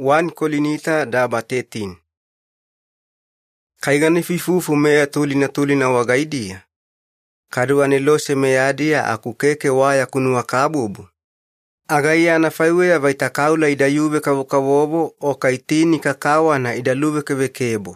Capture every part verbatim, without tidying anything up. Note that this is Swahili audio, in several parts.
First Korinita daba thelathini. Kaigani fifufu mea tulina tulina wagaidia. Karuane lose meadia akukeke waya kunua kabubu. Agaya na faiwea vaitakaula idayuve kavukawobo o kaitini kakawa na idaluve kevekebo.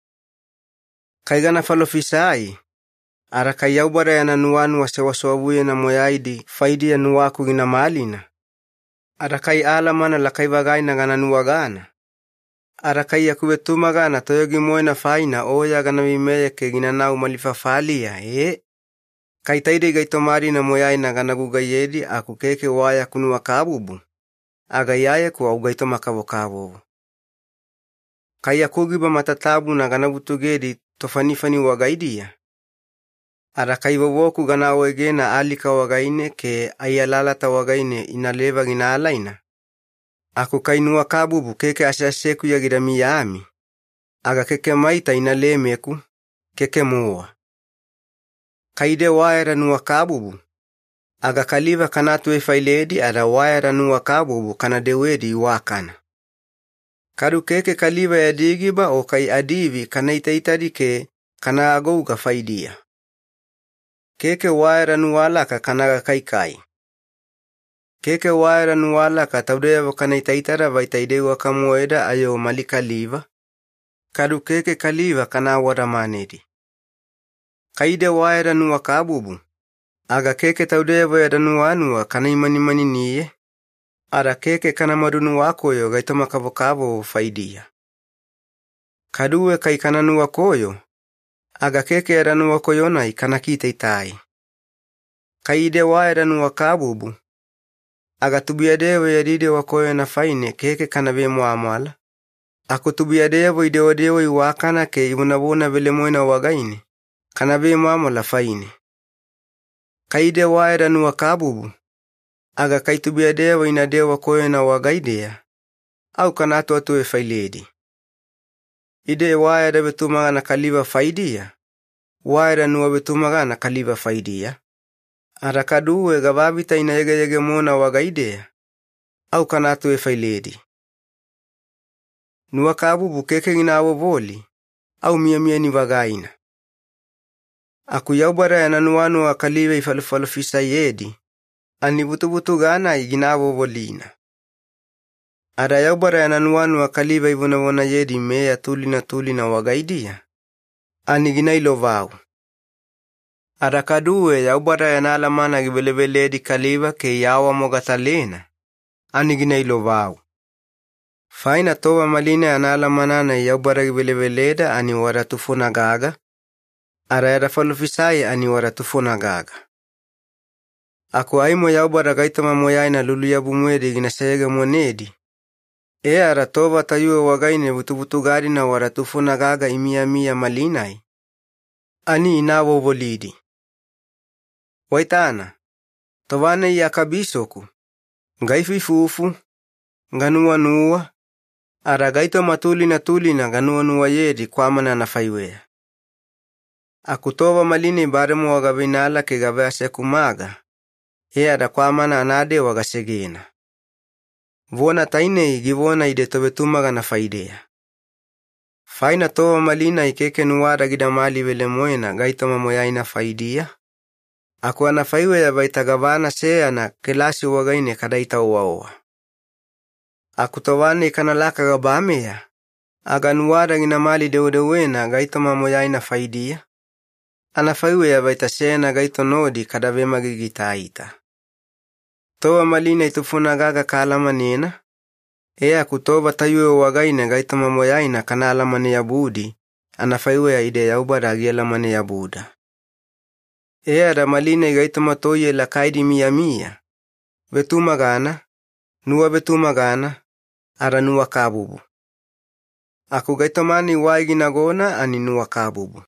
Kaigana falofisai. Arakaiyaubara ya nanuanu wa sewasoabuye na moyaidi faidi ya nuwaku gina malina. Arakai alamana lakaivagay na gananuwagana. Arakai ya kuwetumagana toyogi moena faina oya ganawimeye ke ginanau malifafalia e. Kaitaide gaitomari na moyai na ganagugayedi akukeke waya kunuwa kabubu. Agayaya kuwa ugaitoma kavokabobo. Kaya kugiba matatabu na ganabutugedi tofanifani wagaidia. Arakai wawoku ganawege na alika wagaine ke ayalalata wagaine inaleva gina alaina. Aku kainua kabubu keke asyaseku ya girami yami. Aga keke maita inalemeku keke mua. Kaide waera nuwa kabubu. Aga kaliva kanatue failedi ada waera nuwa kabubu kanadewedi iwakana. Karu keke kaliva ya digiba o kai adivi kanaita itadike kana agouga faidia. Keke waera nuwalaka kanaga kaikai. Keke waera nuwalaka taudewa kanaitaitara vaitaidewa kamueda ayo malika liva. Kadu keke kaliva kana wadamanedi. Kaide waera nuwa kabubu. Aga keke taudewa ya danuanua kana imani mani niye. Ara keke kana madunu wakoyo gaitoma kavokavo faidia. Kaduwe kai kana nuwa koyo. Aga keke ya nuwa koyonai kana kita itai. Kaide waera nuwa kabubu. Aga tubiadewe ya dide wakoyo na faine keke kana vemo amala. Ako tubiadewe idewadewe iwakana ke ibunabona vile moina wagaine. Kana vemo amala faine. Kaide waera nuwa kabubu. Aga kai tubiadewe inadewe wakoyo na wagaidea. Au kana atu atuwe failedi. Ide waera betumaga na kaliva faidia. Waera nuwa betumaga na kaliva faidia. Arakaduwe gababita inayege yege mona wagaidea. Au kanatu e failedi. Nuwa kabubu keke ginawo voli. Au mia mia ni wagaina. Aku yaubara ya nanuanu wa kalive ifalufalufisa yedi. Ani butu butu gana iginawo volina. Ara yaubara ya nanuanu wa kalive ivunawona yedi mea tulina tulina wagaidia. Ani ginailo vau. Arakaduwe yaubara ya nalamana gibelebeledi kaliva ke yawa mogatalena. Ani ginailo vau. Faina towa malina ya nalamana na yaubara gibelebeleda ani waratufuna gaga. Ara ya rafalufisai ani waratufuna gaga. Aku aimo yaubara gaitama moyai na lulu yabu mwede ginasayega monedi. E ara towa tayuwe wagaine butubutu gari na waratufuna gaga imia mia malinai. Ani inawo volidi. Waitana, towane ya kabisoku. Ngaifi fufu, nganuwa nuwa. Ara gaito matuli na tuli na nganuwa nuwa yedi kwa mana na faiwea. Akutowa maline baremu wagabinala ke gabea sekumaga. He ara kwa mana anade wagasegena. Vona taine igivona idetobetumaga na faidea. Faina towa malina ikeke nuwara gidamali vele moena gaito mamoyai na faidia. Aku anafaiwe ya baitagavana sea na kelasi wagaine kadaita uwaowa. Aku towane kanalaka gabamea. Aga nuwara ginamali deudewena gaito mamoyai na faidia. Anafaiwe ya baitasea na gaito nodi kadavema gigitaita. Towa malina itufuna gaga kalamanena. Ea kutoba tayuwe wagaine gaito mamoyai na kanalamane ya budi. Anafaiwe ya ide ya ubara gialamane ya buda. Ea da malina igaito matoye la kaidi mia mia. Betumagana. Nuwa betumagana. Ara nuwa kabubu. Aku gaito mani waigi nagona ani nuwa kabubu.